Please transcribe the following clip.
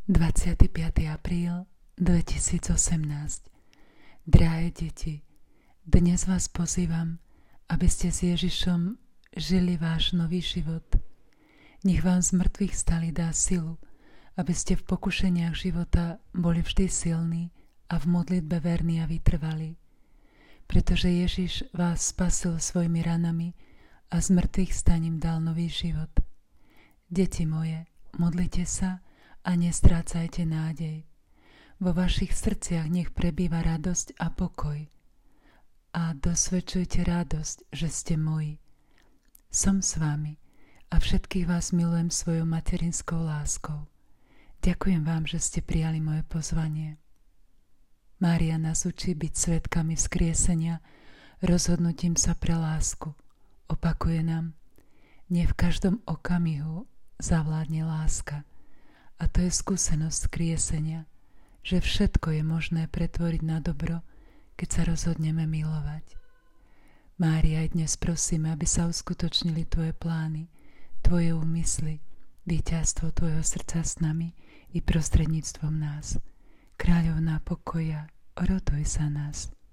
25. apríl 2018. Drahé deti, dnes vás pozývam, aby ste s Ježišom žili váš nový život. Nech vám z mŕtvych stali dá silu, aby ste v pokušeniach života boli vždy silní a v modlitbe verní a vytrvali. Pretože Ježiš vás spasil svojimi ranami a z mŕtvych staním dal nový život. Deti moje, modlite sa a nestrácajte nádej. Vo vašich srdciach nech prebýva radosť a pokoj. A dosvedčujte radosť, že ste moji. Som s vami a všetkých vás milujem svojou materinskou láskou. Ďakujem vám, že ste prijali moje pozvanie. Mária nás učí byť svedkami vzkriesenia, rozhodnutím sa pre lásku. Opakuje nám, nie v každom okamihu zavládne láska. A to je skúsenosť vzkriesenia, že všetko je možné pretvoriť na dobro, keď sa rozhodneme milovať. Mária, aj dnes prosíme, aby sa uskutočnili tvoje plány, tvoje úmysly, víťazstvo tvojho srdca s nami i prostredníctvom nás. Kráľovná pokoja, oroduj sa nás.